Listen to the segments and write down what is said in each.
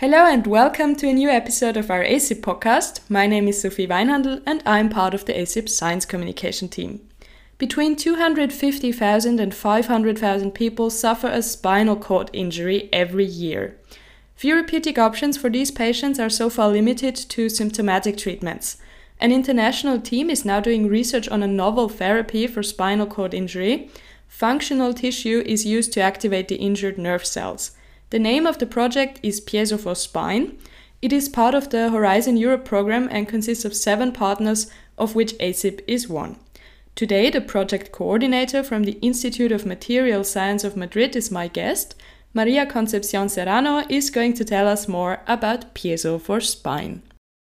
Hello and welcome to a new episode of our ASIP podcast. My name is Sophie Weinhandel and I'm part of the ASIP Science Communication team. Between 250,000 and 500,000 people suffer a spinal cord injury every year. Therapeutic options for these patients are so far limited to symptomatic treatments. An international team is now doing research on a novel therapy for spinal cord injury. Functional tissue is used to activate the injured nerve cells. The name of the project is Piezo for Spine. It is part of the Horizon Europe program and consists of 7 partners, of which ASIP is one. Today, the project coordinator from the Institute of Material Science of Madrid is my guest. Maria Concepcion Serrano is going to tell us more about Piezo for Spine.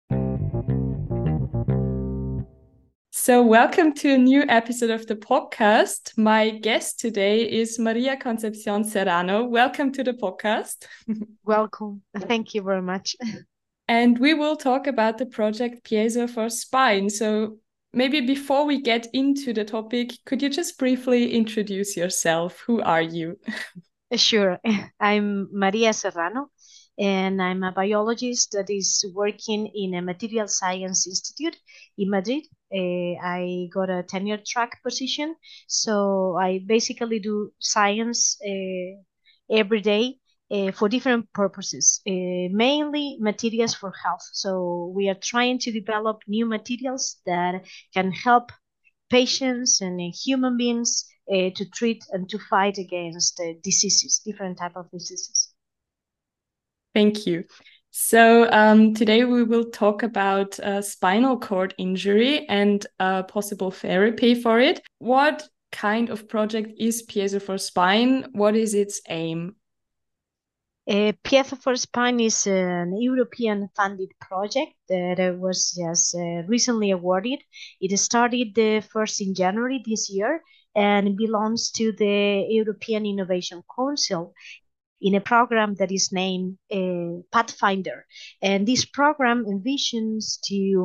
So welcome to a new episode of the podcast. My guest today is Maria Concepcion Serrano. Welcome to the podcast. Welcome. Thank you very much. And we will talk about the project Piezo for Spine. So maybe before we get into the topic, could you just briefly introduce yourself? Who are you? Sure. I'm Maria Serrano, and I'm a biologist that is working in a material science institute in Madrid. I got a tenure track position, so I basically do science every day for different purposes, mainly materials for health. So we are trying to develop new materials that can help patients and human beings to treat and to fight against diseases, different type of diseases. Thank you. So today we will talk about spinal cord injury and possible therapy for it. What kind of project is Piezo for Spine? What is its aim? Piezo for Spine is an European funded project that was just recently awarded. It started first in January this year and belongs to the European Innovation Council in a program that is named Pathfinder. And this program envisions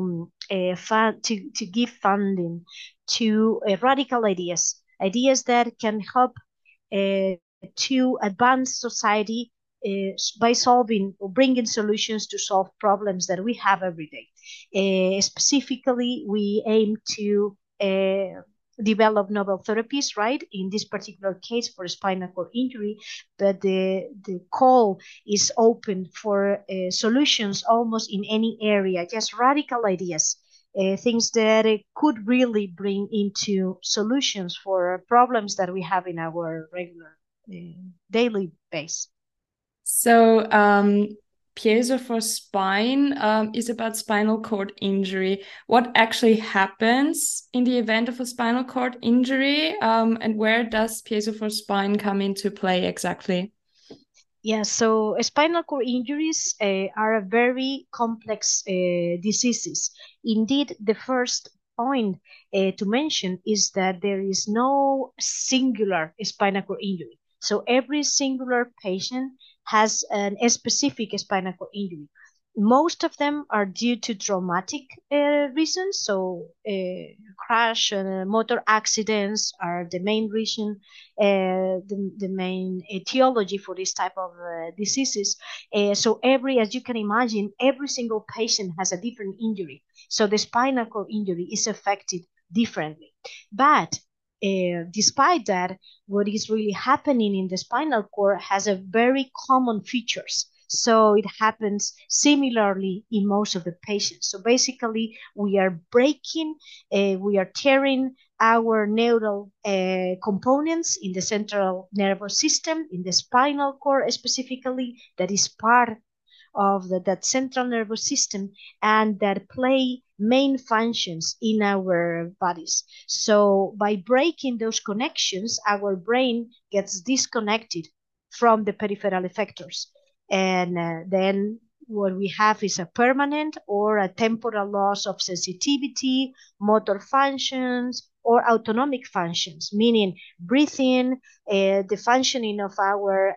to give funding to radical ideas that can help to advance society by solving or bringing solutions to solve problems that we have every day. Specifically, we aim to develop novel therapies, right? In this particular case for spinal cord injury, but the call is open for solutions almost in any area, just radical ideas. Things that could really bring into solutions for problems that we have in our regular daily base. So Piezo for Spine is about spinal cord injury. What actually happens in the event of a spinal cord injury, and where does Piezo for Spine come into play exactly? Yeah, so spinal cord injuries are a very complex diseases. Indeed, the first point to mention is that there is no singular spinal cord injury. So every singular patient has a specific spinal cord injury. Most of them are due to traumatic reasons. So crash and motor accidents are the main reason, the main etiology for this type of diseases. So as you can imagine, every single patient has a different injury. So the spinal cord injury is affected differently. But despite that, what is really happening in the spinal cord has a very common features. So it happens similarly in most of the patients. So basically, we are breaking, we are tearing our neural components in the central nervous system, in the spinal cord specifically, that is part of that central nervous system and that play main functions in our bodies. So by breaking those connections, our brain gets disconnected from the peripheral effectors. And then what we have is a permanent or a temporal loss of sensitivity, motor functions, or autonomic functions, meaning breathing, the functioning of our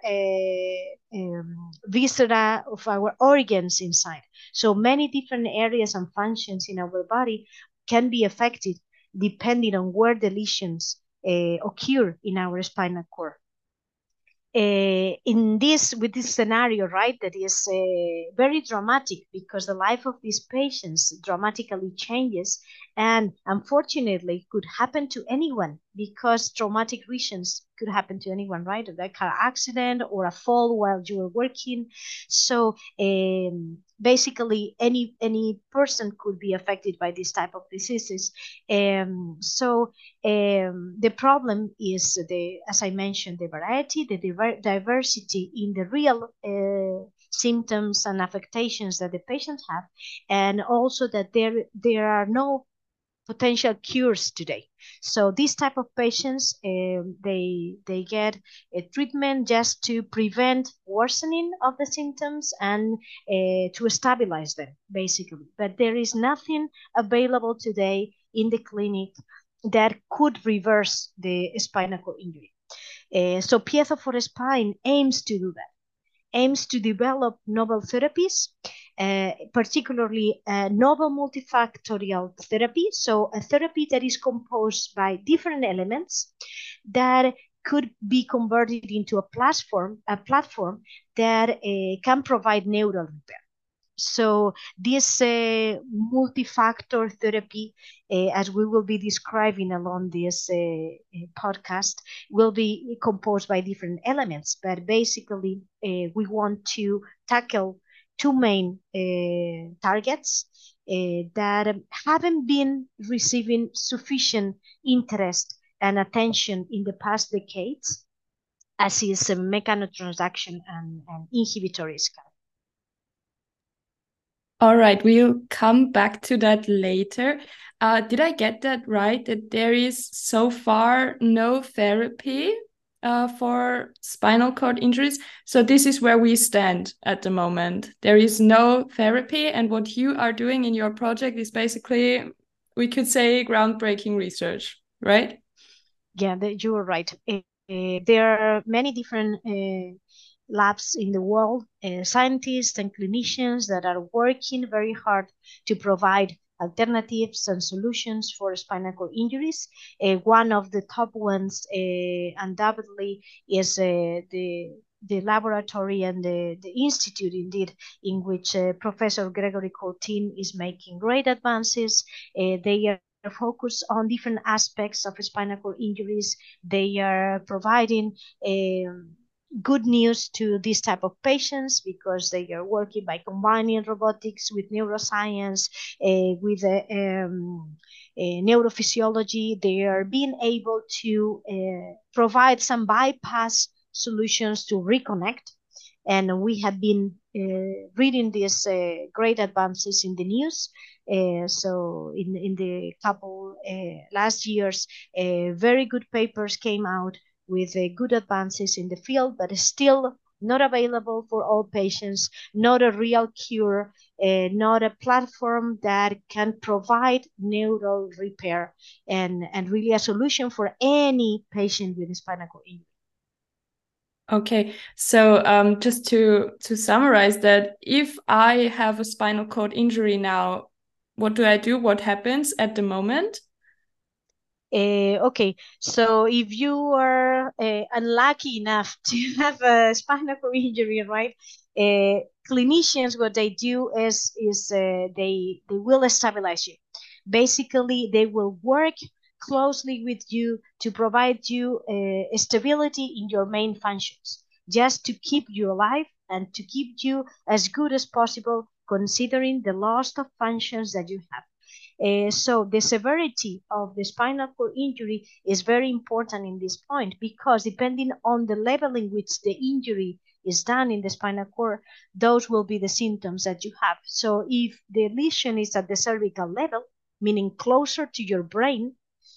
viscera, of our organs inside. So many different areas and functions in our body can be affected depending on where the lesions occur in our spinal cord. with this scenario, right, that is very dramatic because the life of these patients dramatically changes, and unfortunately could happen to anyone because traumatic lesions could happen to anyone, right? A car accident or a fall while you were working. So basically any person could be affected by this type of diseases. The problem is as I mentioned, the variety, the diversity in the real symptoms and affectations that the patients have, and also that there are no potential cures today. So these type of patients, they get a treatment just to prevent worsening of the symptoms and to stabilize them, basically. But there is nothing available today in the clinic that could reverse the spinal cord injury. So Piezo for Spine aims to do that, aims to develop novel therapies, particularly novel multifactorial therapy. So a therapy that is composed by different elements that could be converted into a platform that can provide neural repair. So this multi-factor therapy, as we will be describing along this podcast, will be composed by different elements. But basically, we want to tackle two main targets that haven't been receiving sufficient interest and attention in the past decades, as is mechanotransaction and inhibitory scan. All right, we'll come back to that later. Did I get that right? That there is so far no therapy for spinal cord injuries? So this is where we stand at the moment. There is no therapy, and what you are doing in your project is basically, we could say, groundbreaking research, right? Yeah, you are right. There are many different labs in the world, scientists and clinicians that are working very hard to provide alternatives and solutions for spinal cord injuries. One of the top ones, undoubtedly, is the laboratory and the institute, indeed, in which Professor Gregory Courtine is making great advances. They are focused on different aspects of spinal cord injuries. They are providing good news to this type of patients because they are working by combining robotics with neuroscience, with neurophysiology. They are being able to provide some bypass solutions to reconnect. And we have been reading these great advances in the news. So in the couple last years, very good papers came out with good advances in the field, but still not available for all patients, not a real cure, not a platform that can provide neural repair and really a solution for any patient with spinal cord injury. Okay, so just to summarize that, if I have a spinal cord injury now, what do I do? What happens at the moment? Okay, so if you are unlucky enough to have a spinal cord injury, right? Clinicians, what they do is they will stabilize you. Basically, they will work closely with you to provide you stability in your main functions, just to keep you alive and to keep you as good as possible, considering the loss of functions that you have. So the severity of the spinal cord injury is very important in this point because depending on the level in which the injury is done in the spinal cord, those will be the symptoms that you have. So if the lesion is at the cervical level, meaning closer to your brain,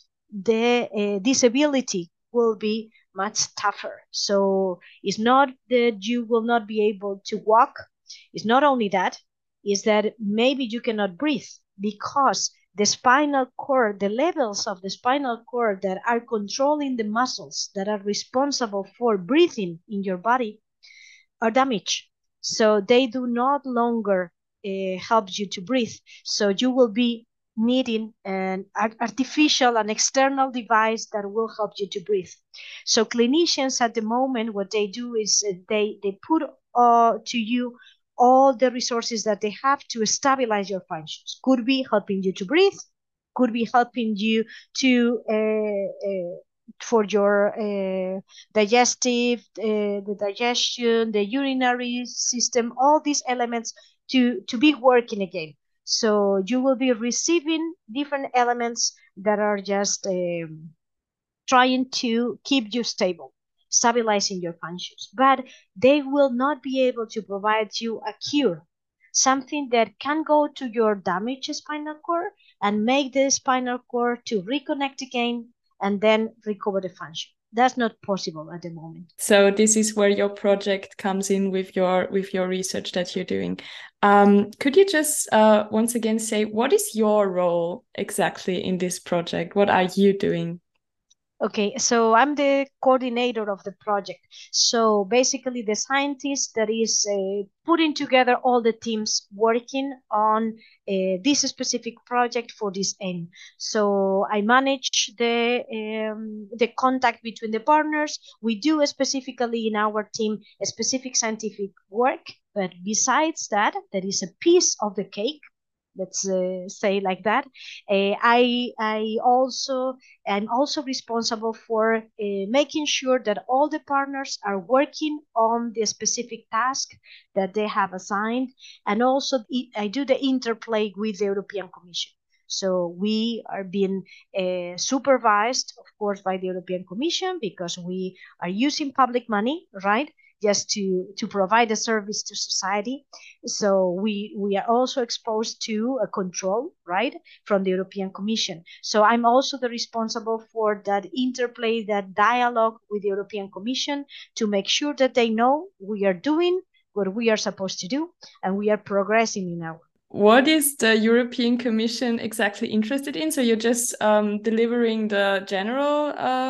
the disability will be much tougher. So it's not that you will not be able to walk. It's not only that, is that maybe you cannot breathe because the spinal cord, the levels of the spinal cord that are controlling the muscles that are responsible for breathing in your body are damaged. So they do not longer help you to breathe. So you will be needing an artificial and external device that will help you to breathe. So clinicians at the moment, what they do is they put to you all the resources that they have to stabilize your functions. Could be helping you to breathe, could be helping you to for your the digestion, the urinary system, all these elements to be working again. So you will be receiving different elements that are just trying to keep you stable, stabilizing your functions. But they will not be able to provide you a cure, something that can go to your damaged spinal cord and make the spinal cord to reconnect again and then recover the function. That's not possible at the moment. So this is where your project comes in with your research that you're doing. Could you just once again say what is your role exactly in this project? What are you doing? Okay, so I'm the coordinator of the project. So basically, the scientist that is putting together all the teams working on this specific project for this aim. So I manage the contact between the partners. We do specifically in our team a specific scientific work, but besides that, there is a piece of the cake, let's say like that. I'm also responsible for making sure that all the partners are working on the specific task that they have assigned, and also I do the interplay with the European Commission. So we are being supervised, of course, by the European Commission because we are using public money, right? Just to provide a service to society. So we are also exposed to a control, right, from the European Commission. So I'm also the responsible for that interplay, that dialogue with the European Commission to make sure that they know we are doing what we are supposed to do and we are progressing in our. What is the European Commission exactly interested in? So you're just delivering the general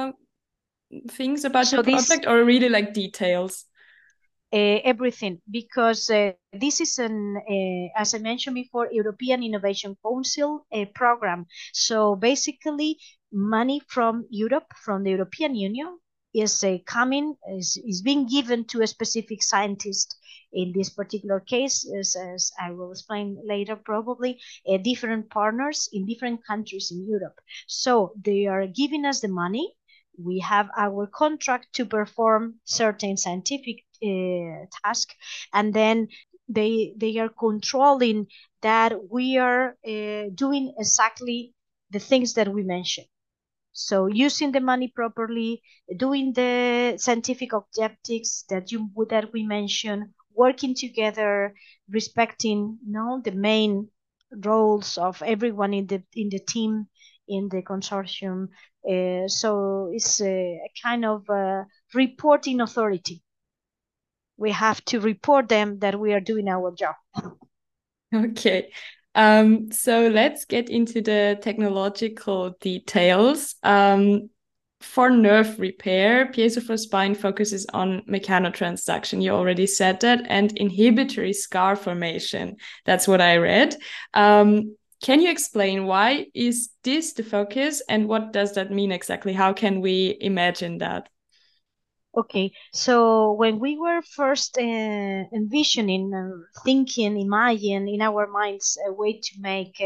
things about So your this project, or really like details? everything, because this is as I mentioned before, European Innovation Council program. So basically, money from Europe, from the European Union, is is being given to a specific scientist. In this particular case, as I will explain later, probably different partners in different countries in Europe. So they are giving us the money. We have our contract to perform certain scientific task, and then they are controlling that we are doing exactly the things that we mentioned. So using the money properly, doing the scientific objectives that we mentioned, working together, respecting the main roles of everyone in the team, in the consortium. So it's a kind of reporting authority. We have to report them that we are doing our job. Okay. So let's get into the technological details. For nerve repair, piezo4spine focuses on mechanotransduction. You already said that, and inhibitory scar formation. That's what I read. Can you explain why is this the focus, and what does that mean exactly? How can we imagine that? Okay, so when we were first envisioning, thinking, imagine in our minds a way to make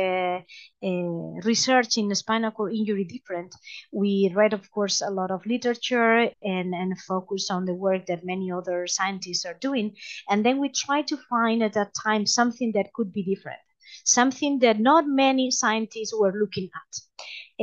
research in spinal cord injury different, we read, of course, a lot of literature and focus on the work that many other scientists are doing. And then we try to find at that time something that could be different, something that not many scientists were looking at.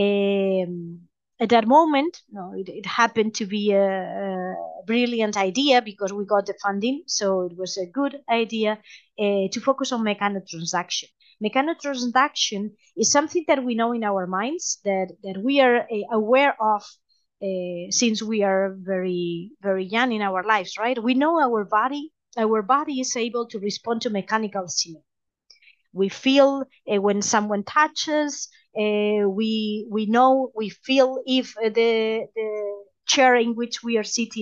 At that moment, it happened to be a brilliant idea because we got the funding. So it was a good idea to focus on mechanotransduction. Mechanotransduction is something that we know in our minds, that we are aware of since we are very, very young in our lives, right? We know our body. Our body is able to respond to mechanical stimuli. We feel when someone touches. We know, we feel if the chair in which we are sitting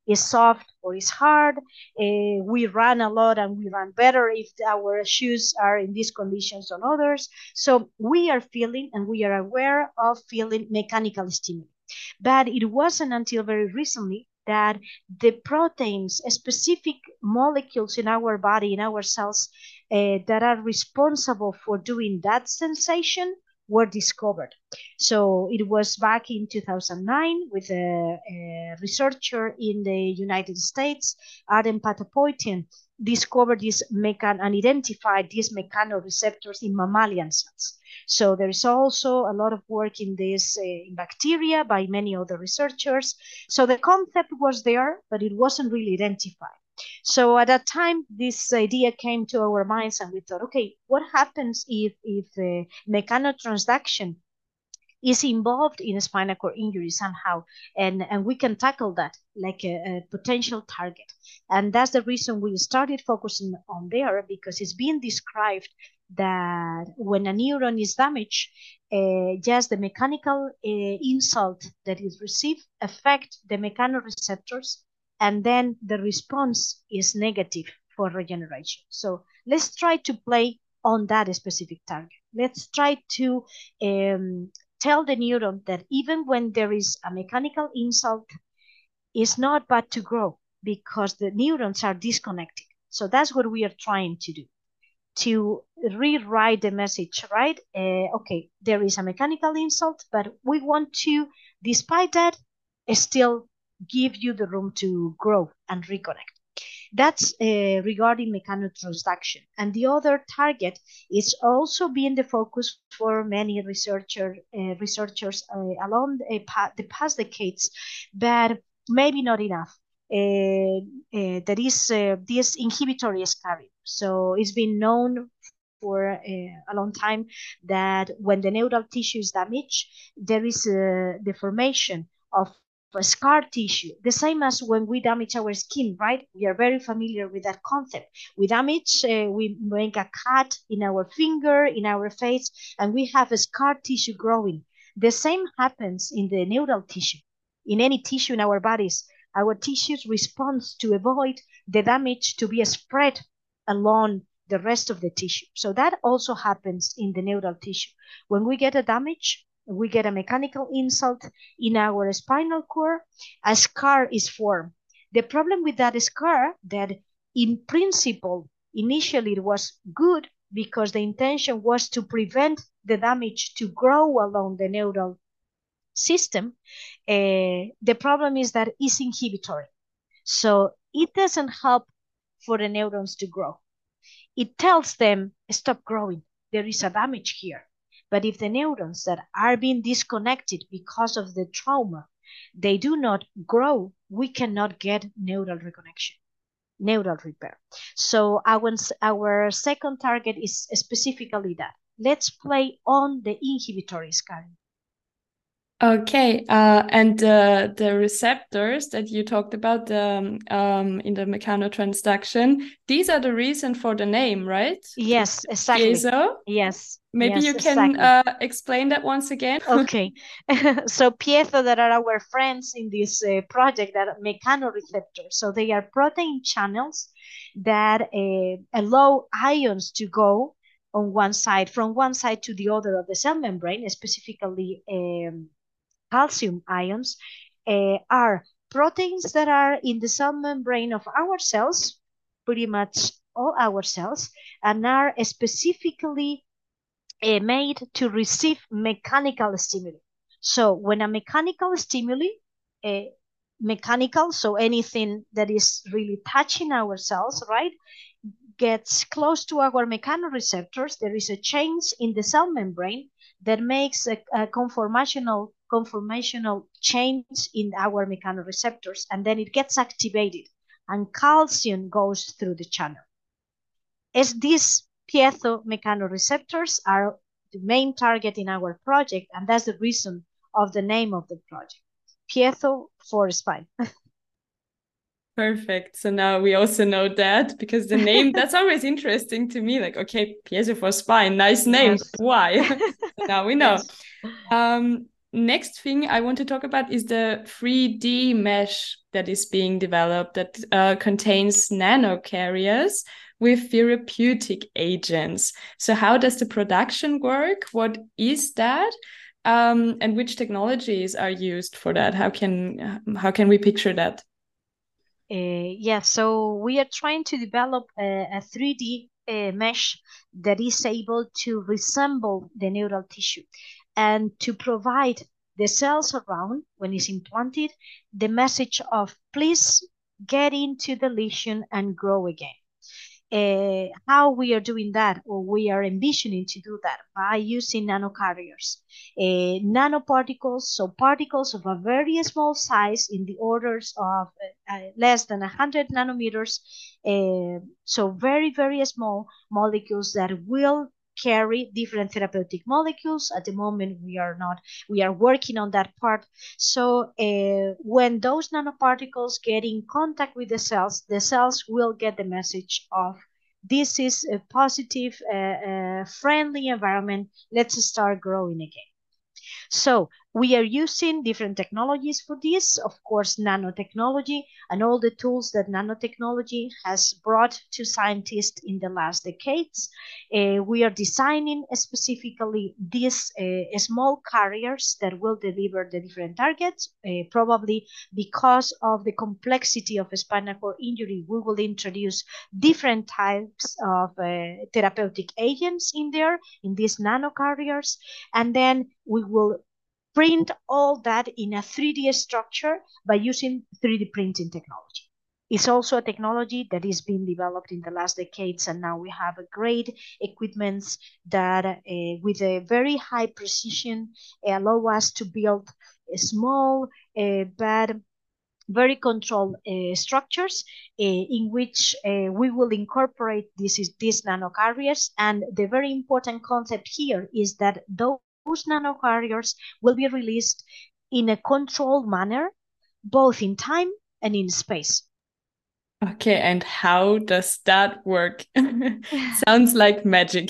is soft or is hard. We run a lot and we run better if our shoes are in these conditions on others. So we are feeling and we are aware of feeling mechanical stimuli. But it wasn't until very recently that the proteins, specific molecules in our body, in our cells, that are responsible for doing that sensation were discovered. So it was back in 2009 with a researcher in the United States, Arden Patapoitian, discovered this and identified these mechanoreceptors in mammalian cells. So there is also a lot of work in this in bacteria by many other researchers. So the concept was there, but it wasn't really identified. So at that time, this idea came to our minds, and we thought, okay, what happens if mechanotransduction is involved in a spinal cord injury somehow, and we can tackle that like a potential target. And that's the reason we started focusing on there, because it's being described that when a neuron is damaged, just the mechanical insult that is received affect the mechanoreceptors, and then the response is negative for regeneration. So let's try to play on that specific target. Let's try to tell the neuron that even when there is a mechanical insult, it's not bad to grow because the neurons are disconnected. So that's what we are trying to do, to rewrite the message, right? Okay, there is a mechanical insult, but we want to, despite that, still give you the room to grow and reconnect. That's regarding mechanotransduction. And the other target is also being the focus for many researchers along the past decades, but maybe not enough. That is this inhibitory scarring. So it's been known for a long time that when the neural tissue is damaged, there is the formation of a scar tissue, the same as when we damage our skin, right? We are very familiar with that concept. We damage, we make a cut in our finger, in our face, and we have a scar tissue growing. The same happens in the neural tissue, in any tissue in our bodies. Our tissues respond to avoid the damage to be spread along the rest of the tissue. So that also happens in the neural tissue. When we get a damage, we get a mechanical insult in our spinal cord, a scar is formed. The problem with that scar, that in principle, initially it was good because the intention was to prevent the damage to grow along the neural system. The problem is that it's inhibitory. So it doesn't help for the neurons to grow. It tells them, stop growing. There is a damage here. But if the neurons that are being disconnected because of the trauma, they do not grow, we cannot get neural reconnection, neural repair. So our second target is specifically that. Let's play on the inhibitory scarring. Okay, and the receptors that you talked about in the mechanotransduction, these are the reason for the name, right? Yes, exactly. Piezo? Yes. Maybe yes, you can exactly. explain that once again. Okay, so piezo that are our friends in this project that are mechanoreceptors. So they are protein channels that allow ions to go on one side, from one side to the other of the cell membrane, specifically calcium ions, are proteins that are in the cell membrane of our cells, pretty much all our cells, and are specifically made to receive mechanical stimuli. So when a mechanical stimuli, so anything that is really touching our cells, right, gets close to our mechanoreceptors, there is a change in the cell membrane that makes a conformational change in our mechanoreceptors, and then it gets activated, and calcium goes through the channel. As these piezo mechanoreceptors are the main target in our project, and that's the reason of the name of the project, piezo for spine. Perfect. So now we also know that, because the name, that's always interesting to me. Like, okay, piezo for spine, nice name. Yes. Why? Now we know. Yes. next thing I want to talk about is the 3D mesh that is being developed that contains nanocarriers with therapeutic agents. So how does the production work? What is that? And which technologies are used for that? How can we picture that? Yeah, so we are trying to develop a 3D mesh that is able to resemble the neural tissue and to provide the cells around, when it's implanted, the message of please get into the lesion and grow again. How we are doing that, or we are envisioning to do that, by using nanocarriers, nanoparticles, so particles of a very small size in the orders of less than 100 nanometers, so very, very small molecules that will carry different therapeutic molecules. At the moment, we are working on that part. So when those nanoparticles get in contact with the cells will get the message of this is a positive, friendly environment. Let's start growing again. So we are using different technologies for this, of course, nanotechnology and all the tools that nanotechnology has brought to scientists in the last decades. We are designing specifically these small carriers that will deliver the different targets. Probably because of the complexity of spinal cord injury, we will introduce different types of therapeutic agents in there, in these nanocarriers, and then we will print all that in a 3D structure by using 3D printing technology. It's also a technology that is being developed in the last decades, and now we have a great equipments that, with a very high precision, allow us to build a small but very controlled structures in which we will incorporate these nanocarriers. And the very important concept here is that those nanocarriers will be released in a controlled manner, both in time and in space. Okay, and how does that work? Sounds like magic.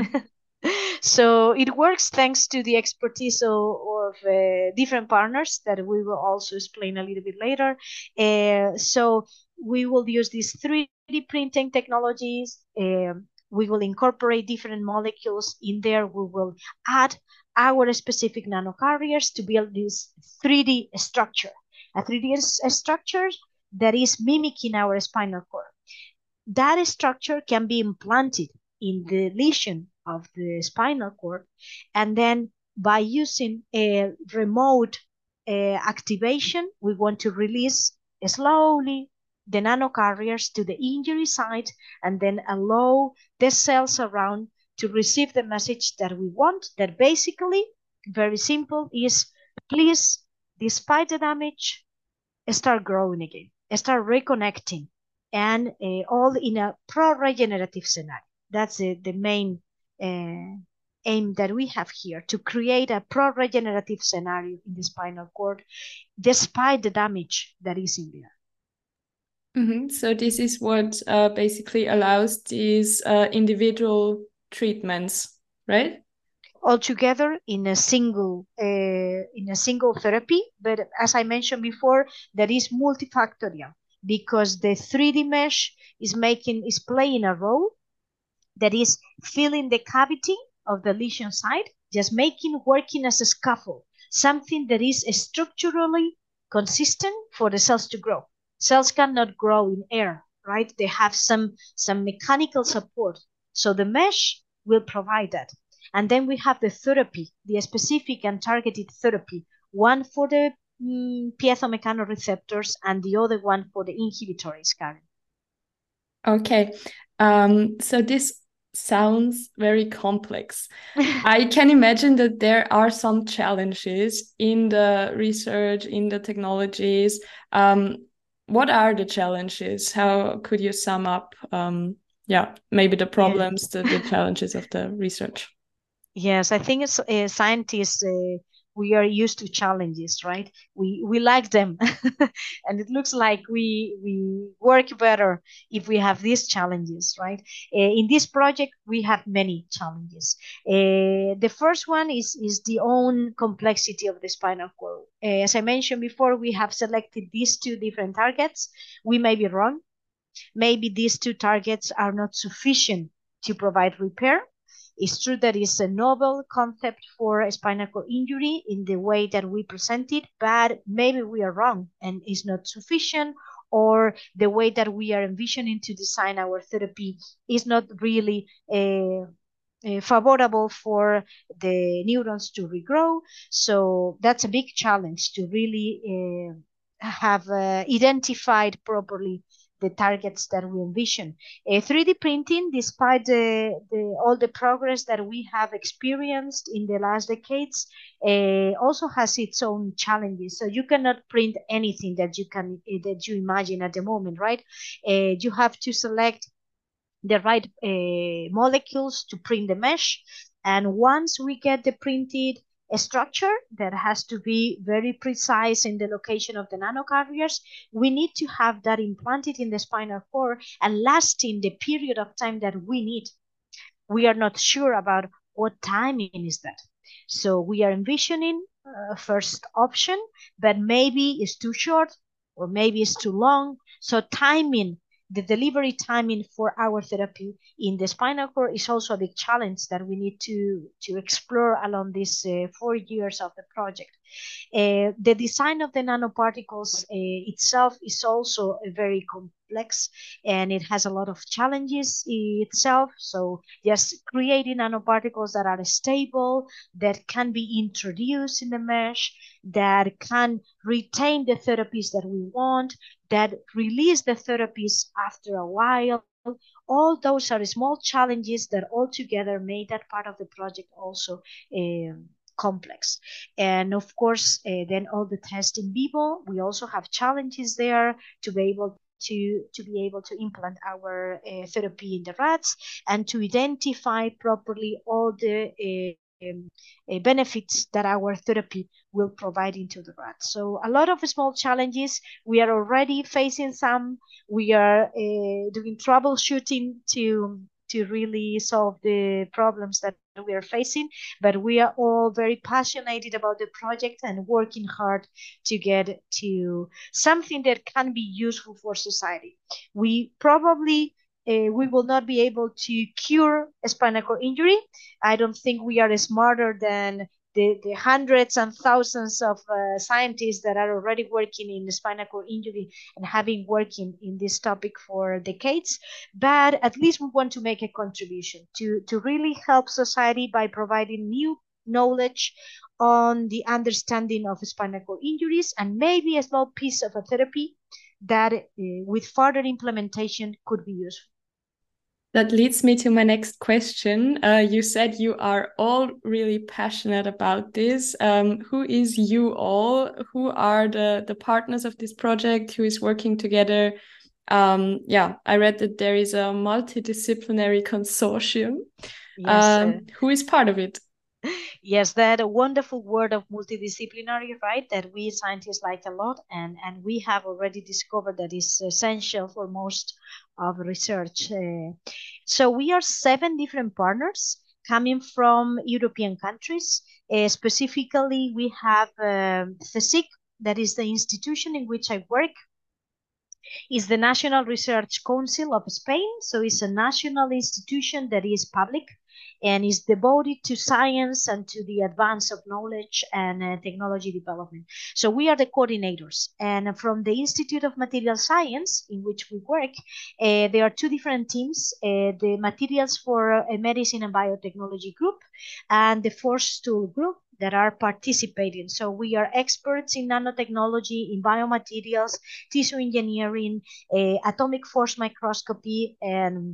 So it works thanks to the expertise of different partners that we will also explain a little bit later. So we will use these 3D printing technologies. We will incorporate different molecules in there. We will add our specific nanocarriers to build this 3D structure, a 3D structure that is mimicking our spinal cord. That structure can be implanted in the lesion of the spinal cord, and then by using a remote activation, we want to release slowly the nanocarriers to the injury site and then allow the cells around to receive the message that we want, that basically, very simple, is please, despite the damage, start growing again, start reconnecting, and all in a pro-regenerative scenario. That's the main aim that we have here, to create a pro-regenerative scenario in the spinal cord, despite the damage that is in there. So this is what basically allows these individual treatments, right? All together in a single therapy. But as I mentioned before, that is multifactorial, because the 3D mesh is playing a role that is filling the cavity of the lesion site, just working as a scaffold, something that is structurally consistent for the cells to grow. Cells cannot grow in air, right? They have some mechanical support. So the mesh will provide that. And then we have the therapy, the specific and targeted therapy, one for the piezo-mechanoreceptors and the other one for the inhibitories, Karen. Okay. So this sounds very complex. I can imagine that there are some challenges in the research, in the technologies. What are the challenges? How could you sum up, maybe the problems, the challenges of the research? Yes, I think scientists we are used to challenges, right? We like them, and it looks like we work better if we have these challenges, right? In this project, we have many challenges. The first one is the own complexity of the spinal cord. As I mentioned before, we have selected these two different targets. We may be wrong. Maybe these two targets are not sufficient to provide repair. It's true that it's a novel concept for a spinal cord injury in the way that we present it, but maybe we are wrong and it's not sufficient, or the way that we are envisioning to design our therapy is not really favorable for the neurons to regrow. So that's a big challenge to really have identified properly the targets that we envision. 3D printing, despite all the progress that we have experienced in the last decades, also has its own challenges. So you cannot print anything that you imagine at the moment, right? You have to select the right molecules to print the mesh. And once we get the printed structure that has to be very precise in the location of the nanocarriers, we need to have that implanted in the spinal cord and lasting the period of time that we need. We are not sure about what timing is that. So we are envisioning a first option, but maybe it's too short or maybe it's too long. So timing, the delivery timing for our therapy in the spinal cord is also a big challenge that we need to explore along these 4 years of the project. The design of the nanoparticles itself is also very complex, and it has a lot of challenges itself. So just creating nanoparticles that are stable, that can be introduced in the mesh, that can retain the therapies that we want, that release the therapies after a while. All those are small challenges that altogether made that part of the project also complex. And of course, then all the tests in vivo, we also have challenges there to be able to implant our therapy in the rats and to identify properly all the benefits that our therapy will provide into the rats. So a lot of small challenges. We are already facing some. We are doing troubleshooting to really solve the problems that we are facing, but we are all very passionate about the project and working hard to get to something that can be useful for society. We probably we will not be able to cure a spinal cord injury. I don't think we are smarter than the hundreds and thousands of scientists that are already working in spinal cord injury and having working in this topic for decades. But at least we want to make a contribution to really help society by providing new knowledge on the understanding of spinal cord injuries and maybe a small piece of a therapy that with further implementation could be useful. That leads me to my next question. You said you are all really passionate about this. Who is you all? Who are the partners of this project? Who is working together? Yeah, I read that there is a multidisciplinary consortium. Yes, who is part of it? Yes, that a wonderful word of multidisciplinary, right? That we scientists like a lot, and we have already discovered that is essential for most of research. So we are 7 different partners coming from European countries. Specifically, we have CSIC, that is the institution in which I work. Is the National Research Council of Spain. So it's a national institution that is public and is devoted to science and to the advance of knowledge and technology development. So we are the coordinators. And from the Institute of Material Science, in which we work, there are 2 different teams, the Materials for Medicine and Biotechnology group and the Force Tool group that are participating. So we are experts in nanotechnology, in biomaterials, tissue engineering, atomic force microscopy, and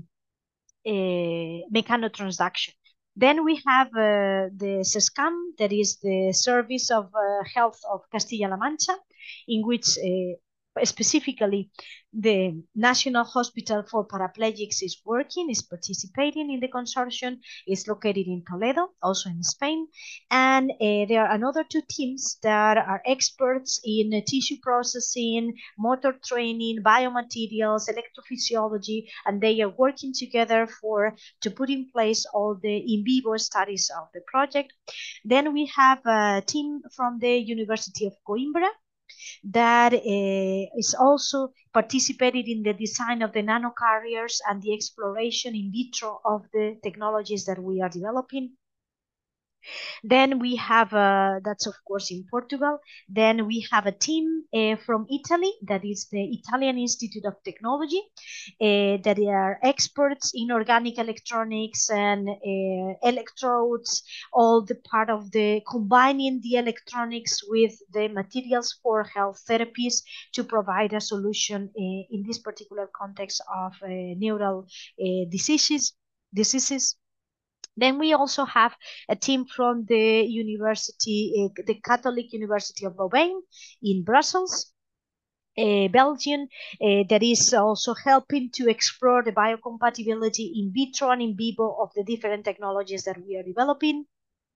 mechanotransduction. Then we have the SESCAM, that is the Service of Health of Castilla-La Mancha, in which specifically the National Hospital for Paraplegics is participating in the consortium. It's located in Toledo, also in Spain. And there are another two teams that are experts in tissue processing, motor training, biomaterials, electrophysiology, and they are working together to put in place all the in vivo studies of the project. Then we have a team from the University of Coimbra that is also participated in the design of the nanocarriers and the exploration in vitro of the technologies that we are developing. Then we have, that's of course in Portugal. Then we have a team from Italy, that is the Italian Institute of Technology, that are experts in organic electronics and electrodes, all the part of the combining the electronics with the materials for health therapies to provide a solution in this particular context of neural diseases. Then we also have a team from the university, the Catholic University of Louvain in Brussels, Belgium, that is also helping to explore the biocompatibility in vitro and in vivo of the different technologies that we are developing.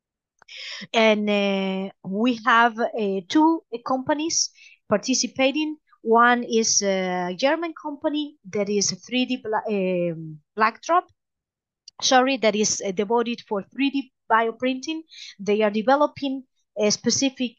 And we have two companies participating. One is a German company that is 3D Blackdrop, that is devoted for 3D bioprinting. They are developing a specific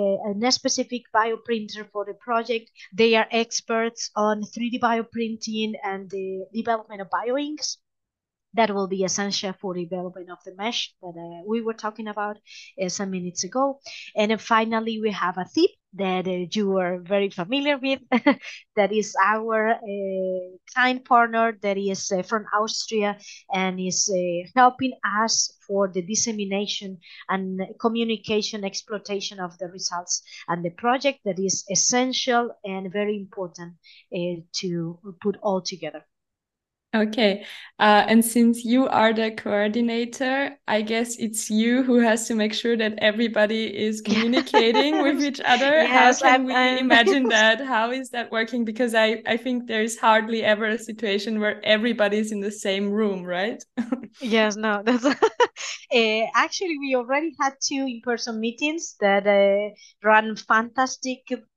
bioprinter for the project. They are experts on 3D bioprinting and the development of bioinks that will be essential for the development of the mesh that we were talking about some minutes ago. And then finally, we have a TIP that you are very familiar with, that is our kind partner that is from Austria and is helping us for the dissemination and communication exploitation of the results and the project that is essential and very important to put all together. Okay. And since you are the coordinator, I guess it's you who has to make sure that everybody is communicating with each other. Yes, How can we imagine that? How is that working? Because I think there's hardly ever a situation where everybody's in the same room, right? Yes, no, that's actually we already had two in-person meetings that ran fantastic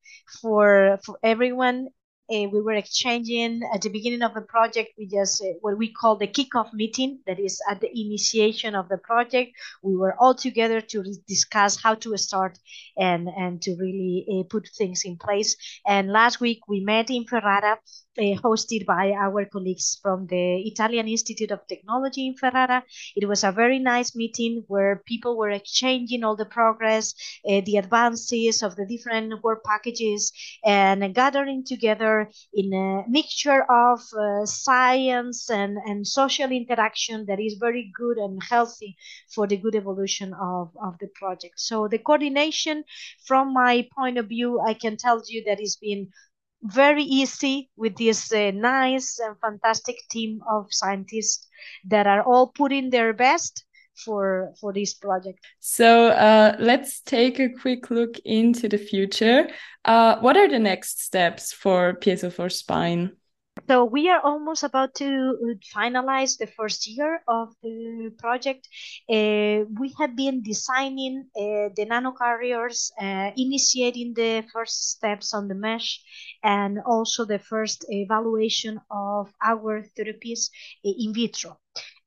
for everyone. We were exchanging at the beginning of the project. We just what we call the kickoff meeting. That is at the initiation of the project. We were all together to discuss how to start and to really put things in place. And last week we met in Ferrara, hosted by our colleagues from the Italian Institute of Technology in Ferrara. It was a very nice meeting where people were exchanging all the progress, the advances of the different work packages, and gathering together in a mixture of science and social interaction that is very good and healthy for the good evolution of the project. So the coordination, from my point of view, I can tell you that it's been very easy with this nice and fantastic team of scientists that are all putting their best for this project. So let's take a quick look into the future. What are the next steps for Piezo for Spine? So we are almost about to finalize the first year of the project. We have been designing the nanocarriers, initiating the first steps on the mesh, and also the first evaluation of our therapies in vitro.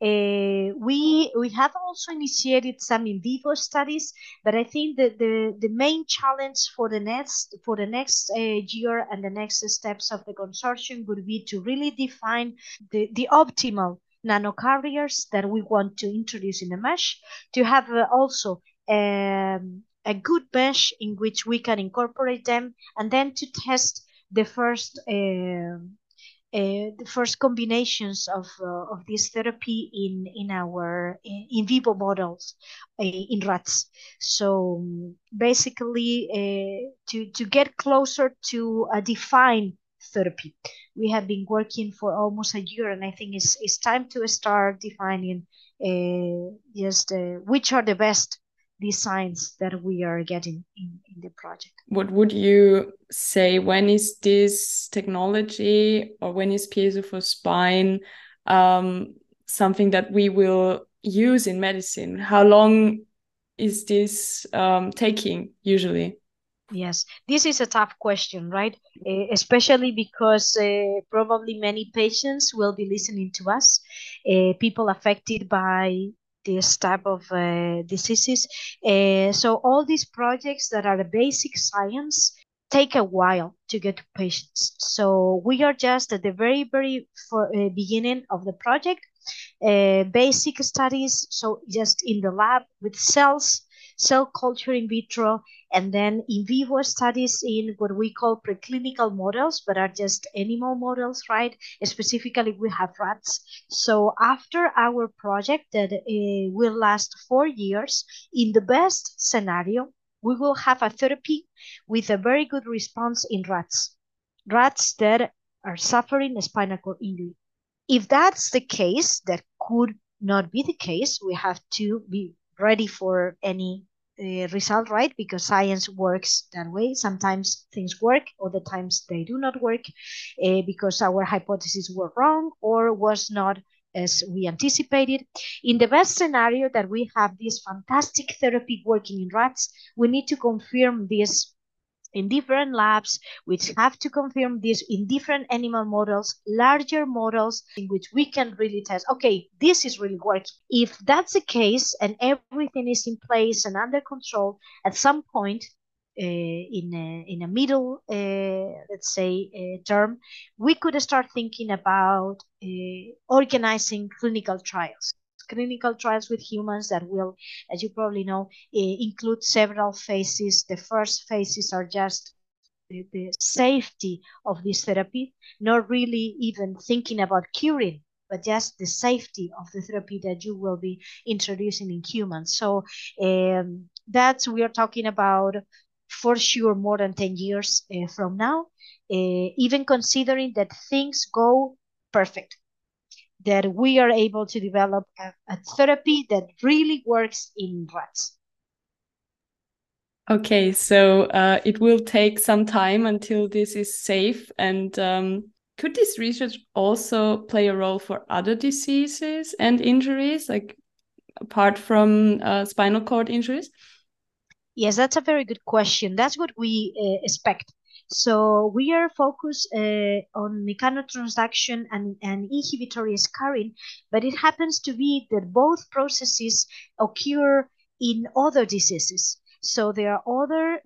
We have also initiated some in vivo studies, but I think that the main challenge for the next year and the next steps of the consortium would be to really define the optimal nanocarriers that we want to introduce in the mesh, to have also a good mesh in which we can incorporate them, and then to test the first combinations of this therapy in our in vivo models in rats. So basically, to get closer to a defined therapy, we have been working for almost a year, and I think it's time to start defining just which are the best science that we are getting in the project. What would you say, when is this technology, or when is piezo for spine something that we will use in medicine? How long is this taking usually? Yes, this is a tough question, right? Especially because probably many patients will be listening to us, people affected by this type of diseases. So all these projects that are the basic science take a while to get to patients. So we are just at the very beginning of the project, basic studies, so just in the lab with cells, cell culture in vitro, and then in vivo studies in what we call preclinical models, but are just animal models, right? Specifically, we have rats. So after our project that will last 4 years, in the best scenario, we will have a therapy with a very good response in rats that are suffering spinal cord injury. If that's the case, that could not be the case. We have to be ready for any result, right? Because science works that way. Sometimes things work, other times they do not work because our hypotheses were wrong or was not as we anticipated. In the best scenario that we have this fantastic therapy working in rats, we need to confirm this in different labs, which have to confirm this in different animal models, larger models in which we can really test, okay, this is really working. If that's the case and everything is in place and under control, at some point in a middle, let's say, term, we could start thinking about organizing clinical trials with humans that will, as you probably know, include several phases. The first phases are just the safety of this therapy, not really even thinking about curing, but just the safety of the therapy that you will be introducing in humans. So that's, we are talking about for sure more than 10 years from now, even considering that things go perfect, that we are able to develop a therapy that really works in rats. Okay, so it will take some time until this is safe. And could this research also play a role for other diseases and injuries, like apart from spinal cord injuries? Yes, that's a very good question. That's what we expect. So we are focused on mechanotransduction and inhibitory scarring, but it happens to be that both processes occur in other diseases. So there are other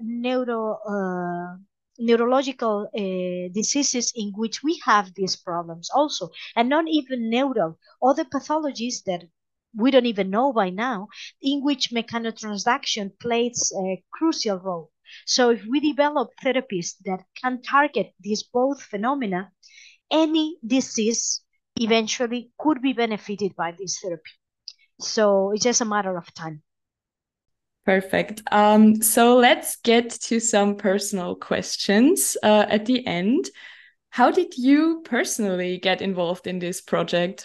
neurological diseases in which we have these problems also, and not even neural, other pathologies that we don't even know by now, in which mechanotransduction plays a crucial role. So if we develop therapies that can target these both phenomena, any disease eventually could be benefited by this therapy. So it's just a matter of time. Perfect. So let's get to some personal questions at the end. How did you personally get involved in this project?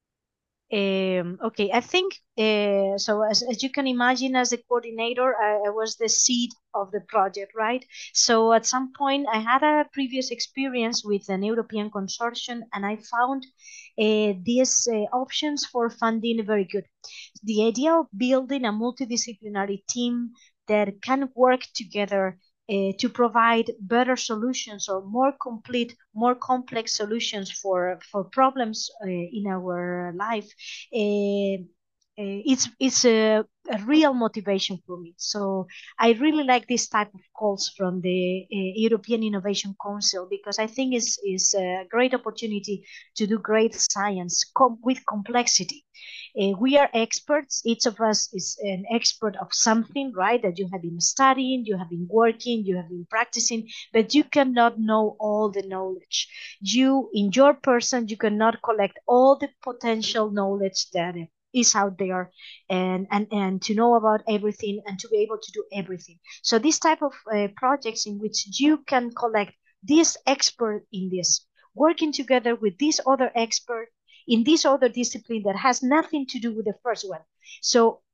Okay, I think so. As you can imagine, as a coordinator, I was the seed of the project, right? So at some point, I had a previous experience with an European consortium, and I found these options for funding very good. The idea of building a multidisciplinary team that can work together to provide better solutions or more complete, more complex solutions for problems in our life. Uh, it's a real motivation for me. So I really like this type of calls from the European Innovation Council, because I think is a great opportunity to do great science with complexity. We are experts. Each of us is an expert of something, right? That you have been studying, you have been working, you have been practicing, but you cannot know all the knowledge. You, in your person, you cannot collect all the potential knowledge that is out there, and to know about everything and to be able to do everything. So this type of projects in which you can collect this expert in this, working together with this other expert in this other discipline that has nothing to do with the first one. So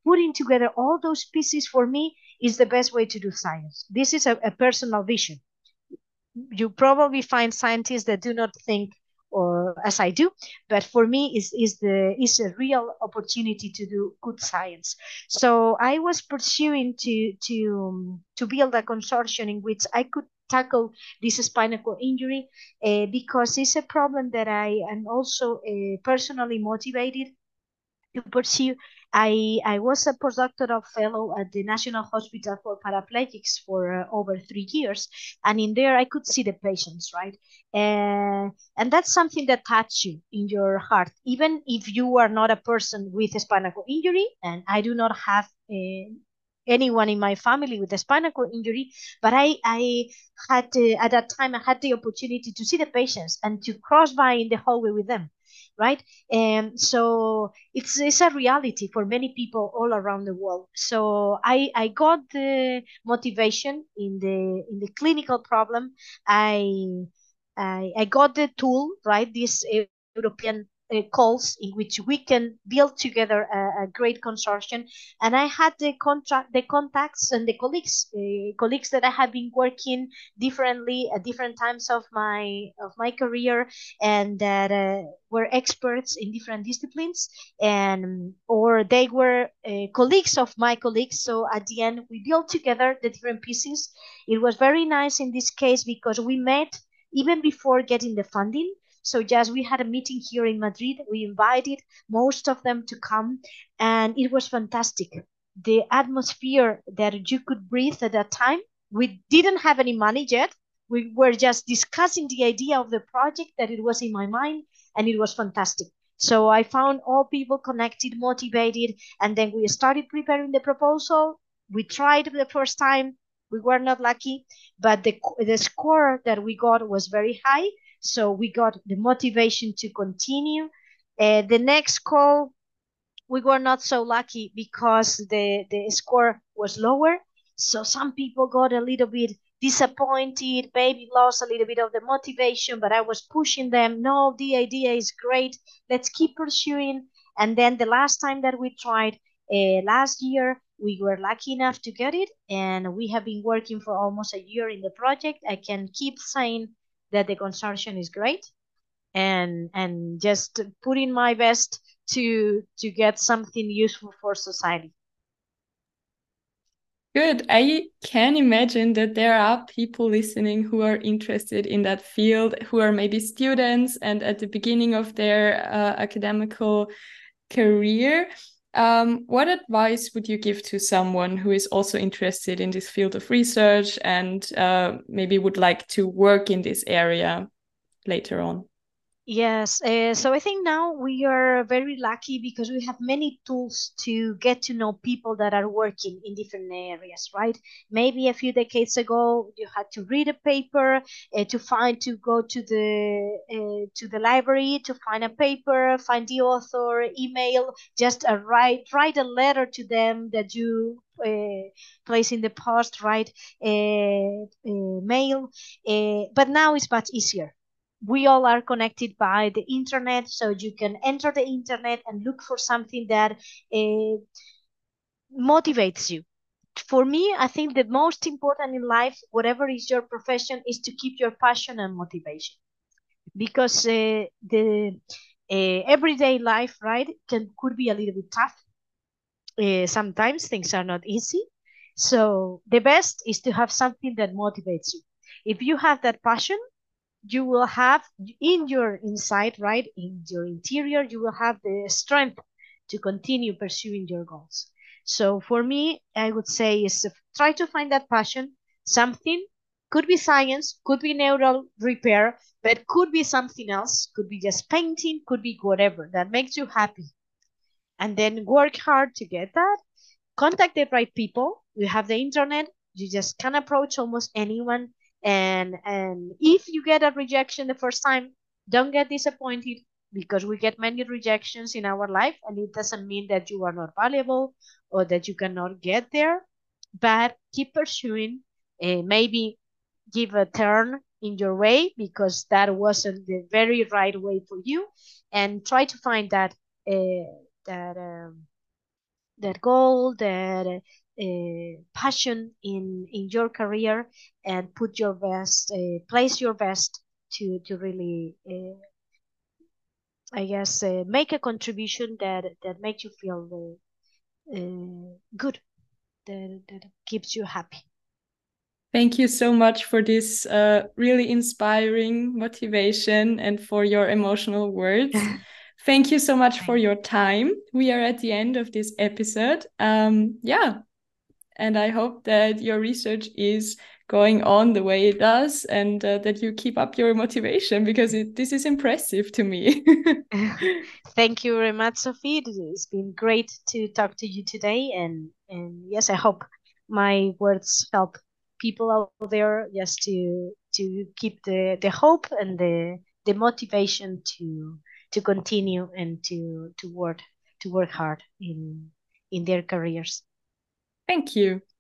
putting together all those pieces for me is the best way to do science. This is a personal vision. You probably find scientists that do not think or as I do, but for me is a real opportunity to do good science. So I was pursuing to build a consortium in which I could tackle this spinal cord injury because it's a problem that I am also personally motivated to pursue. I was a postdoctoral fellow at the National Hospital for Paraplegics for over 3 years, and in there I could see the patients, right? And that's something that touches you in your heart, even if you are not a person with a spinal cord injury, and I do not have anyone in my family with a spinal cord injury, but I had at that time I had the opportunity to see the patients and to cross by in the hallway with them, right? And so it's a reality for many people all around the world. So I got the motivation in the clinical problem. I got the tool, right? This European calls in which we can build together a great consortium. And I had the contacts and the colleagues that I have been working differently at different times of my career, and that were experts in different disciplines, and or they were colleagues of my colleagues. So at the end, we built together the different pieces. It was very nice in this case because we met even before getting the funding. So just we had a meeting here in Madrid. We invited most of them to come, and it was fantastic. The atmosphere that you could breathe at that time. We didn't have any money yet. We were just discussing the idea of the project that it was in my mind, and it was fantastic. So I found all people connected, motivated, and then we started preparing the proposal. We tried the first time. We were not lucky, but the score that we got was very high. So we got the motivation to continue. The next call, we were not so lucky because the score was lower. So some people got a little bit disappointed, maybe lost a little bit of the motivation, but I was pushing them. No, the idea is great. Let's keep pursuing. And then the last time that we tried last year, we were lucky enough to get it. And we have been working for almost a year in the project. I can keep saying that the consortium is great, and just putting my best to get something useful for society. Good. I can imagine that there are people listening who are interested in that field, who are maybe students and at the beginning of their academical career. What advice would you give to someone who is also interested in this field of research and maybe would like to work in this area later on? Yes, so I think now we are very lucky because we have many tools to get to know people that are working in different areas, right? Maybe a few decades ago you had to read a paper to go to the library to find a paper, find the author, email, just write a letter to them that you place in the post, right? Mail, but now it's much easier. We all are connected by the internet, so you can enter the internet and look for something that uh, motivates you. For me, I think the most important in life, whatever is your profession, is to keep your passion and motivation, because the everyday life, right, could be a little bit tough. Sometimes things are not easy, so the best is to have something that motivates you. If you have that passion, you will have in your inside, right, in your interior, you will have the strength to continue pursuing your goals. So for me, I would say is try to find that passion. Something could be science, could be neural repair, but could be something else, could be just painting, could be whatever that makes you happy. And then work hard to get that. Contact the right people. You have the internet. You just can approach almost anyone. And if you get a rejection the first time, don't get disappointed, because we get many rejections in our life, and it doesn't mean that you are not valuable or that you cannot get there. But keep pursuing. Maybe give a turn in your way because that wasn't the very right way for you, and try to find that uh, that that goal, that passion in your career, and put your best, place your best to really, I guess, make a contribution that makes you feel good, that keeps you happy. Thank you so much for this really inspiring motivation and for your emotional words. Thank you so much for your time. We are at the end of this episode. Yeah, and I hope that your research is going on the way it does, and that you keep up your motivation, because this is impressive to me. Thank you very much, Sophie. It's been great to talk to you today, and yes, I hope my words help people out there just to keep the hope and the motivation to continue and to work hard in their careers. Thank you.